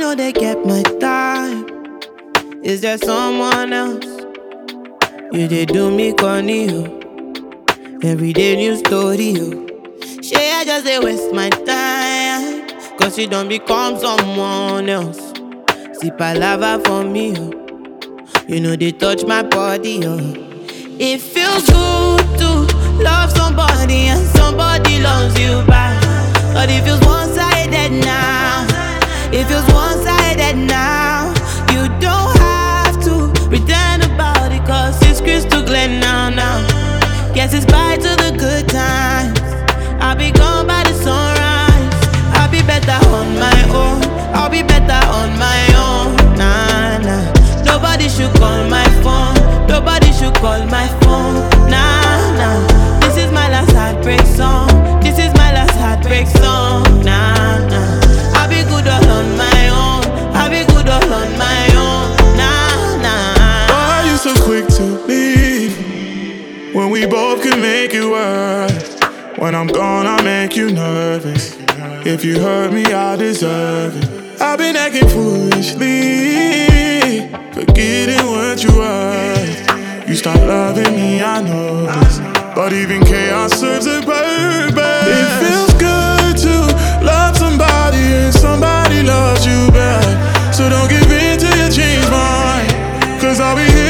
know they get my time. Is there someone else? You they do me corny, yo. Every day new story, yo. Shey I just they waste my time, cause you don't become someone else. See palava for me, yo. You know they touch my body, yo. It feels good to love somebody and somebody loves you back. But it feels one-sided now. It feels one-sided now. You don't have to pretend about it, cause it's crystal clear now. Guess it's bye to the good times. I'll be gone by the sunrise. I'll be better on my own. I'll be better on my own. Nah. Nobody should call my phone. Nobody should call my phone. Nah. This is my last heartbreak song. This is my last heartbreak song. Nah. I'll be good all on my own. I'll be good all on my own. Nah. Why are you so quick to leave when we both can make it work? When I'm gone, I make you nervous. If you hurt me, I deserve it. I've been acting foolishly, forgetting what you were. You start loving me, I know this, but even chaos serves a purpose. It feels good to love somebody and somebody loves you back. So don't give in till you change mine, cause I'll be here